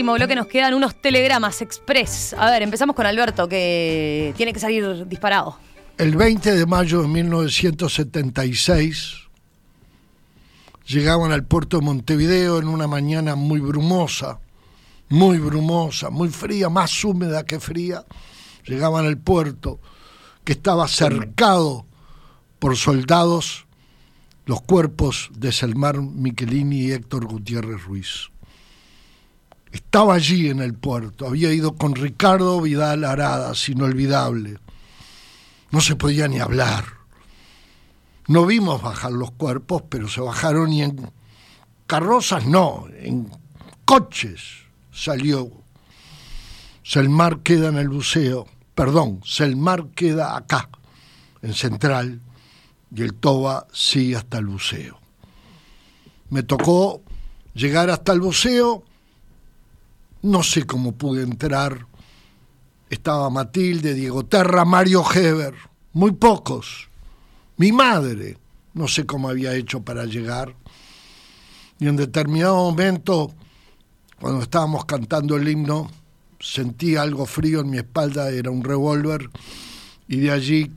último bloque nos quedan unos telegramas express. A ver, empezamos con Alberto, que tiene que salir disparado. El 20 de mayo de 1976 llegaban al puerto de Montevideo en una mañana muy brumosa, muy fría, más húmeda que fría. Llegaban al puerto, que estaba cercado por soldados, los cuerpos de Selmar Michelini y Héctor Gutiérrez Ruiz. Estaba allí en el puerto, había ido con Ricardo Vidal Aradas, inolvidable. No se podía ni hablar. No vimos bajar los cuerpos, pero se bajaron y en carrozas no, en coches salió. Selmar queda en el buceo, Selmar queda acá, en Central, y el Toba sigue hasta el buceo. Me tocó llegar hasta el buceo, no sé cómo pude entrar. Estaba Matilde, Diego Terra, Mario Heber, muy pocos. Mi madre, no sé cómo había hecho para llegar. Y en determinado momento, cuando estábamos cantando el himno, sentí algo frío en mi espalda, era un revólver, y de allí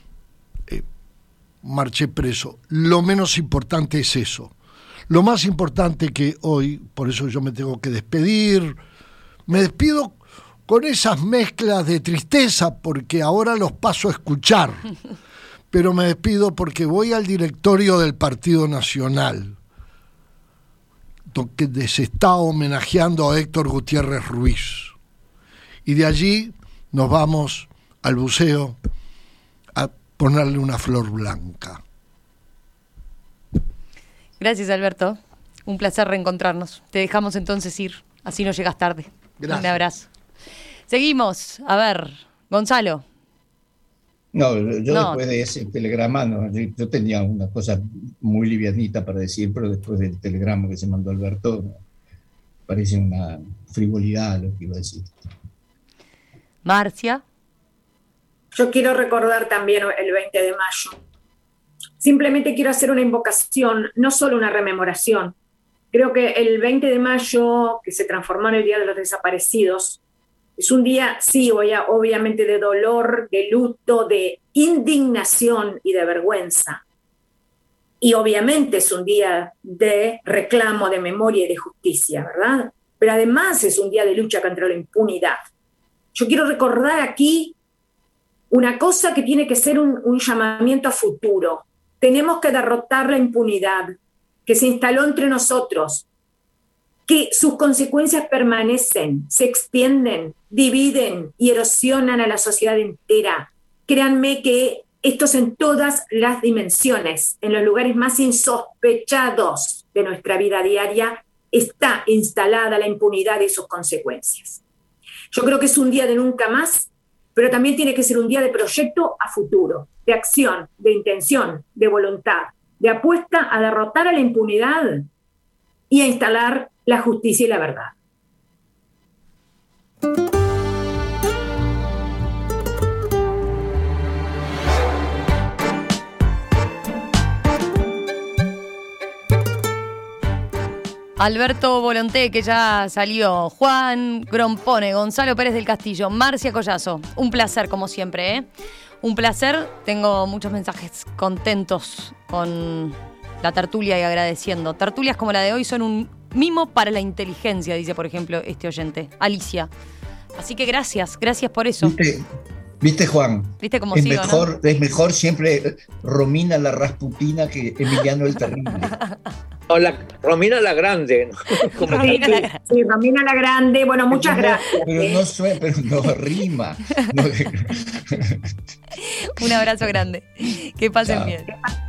marché preso. Lo menos importante es eso. Lo más importante que hoy, por eso yo me tengo que despedir, me despido con esas mezclas de tristeza, porque ahora los paso a escuchar, pero me despido porque voy al directorio del Partido Nacional, donde se está homenajeando a Héctor Gutiérrez Ruiz, y de allí nos vamos al buceo a ponerle una flor blanca. Gracias, Alberto. Un placer reencontrarnos. Te dejamos entonces ir, así no llegas tarde. Gracias. Un abrazo. Seguimos. A ver, Gonzalo. No, después de ese telegrama, yo tenía una cosa muy livianita para decir, pero después del telegrama que se mandó Alberto, parece una frivolidad lo que iba a decir. Marcia. Yo quiero recordar también el 20 de mayo. Simplemente quiero hacer una invocación, no solo una rememoración. Creo que el 20 de mayo, que se transformó en el Día de los Desaparecidos, es un día, sí, obviamente de dolor, de luto, de indignación y de vergüenza. Y obviamente es un día de reclamo, de memoria y de justicia, ¿verdad? Pero además es un día de lucha contra la impunidad. Yo quiero recordar aquí una cosa que tiene que ser un llamamiento a futuro. Tenemos que derrotar la impunidad que se instaló entre nosotros, que sus consecuencias permanecen, se extienden, dividen y erosionan a la sociedad entera. Créanme que esto es en todas las dimensiones, en los lugares más insospechados de nuestra vida diaria, está instalada la impunidad y sus consecuencias. Yo creo que es un día de nunca más, pero también tiene que ser un día de proyecto a futuro, de acción, de intención, de voluntad, de apuesta a derrotar a la impunidad y a instalar la justicia y la verdad. Alberto Volonté, que ya salió, Juan Grompone, Gonzalo Pérez del Castillo, Marcia Collazo. Un placer, como siempre, ¿eh? Un placer. Tengo muchos mensajes contentos con la tertulia y agradeciendo. Tertulias como la de hoy son un mimo para la inteligencia, dice, por ejemplo, este oyente, Alicia. Así que gracias por eso. ¿Viste, Juan? ¿Viste cómo es sigo, mejor, ¿no? Es mejor siempre Romina la Rasputina que Emiliano el Terrible. No, Romina la Grande. Romina la Grande. Bueno, muchas gracias. Pero no rima. Un abrazo grande. Que pasen bien.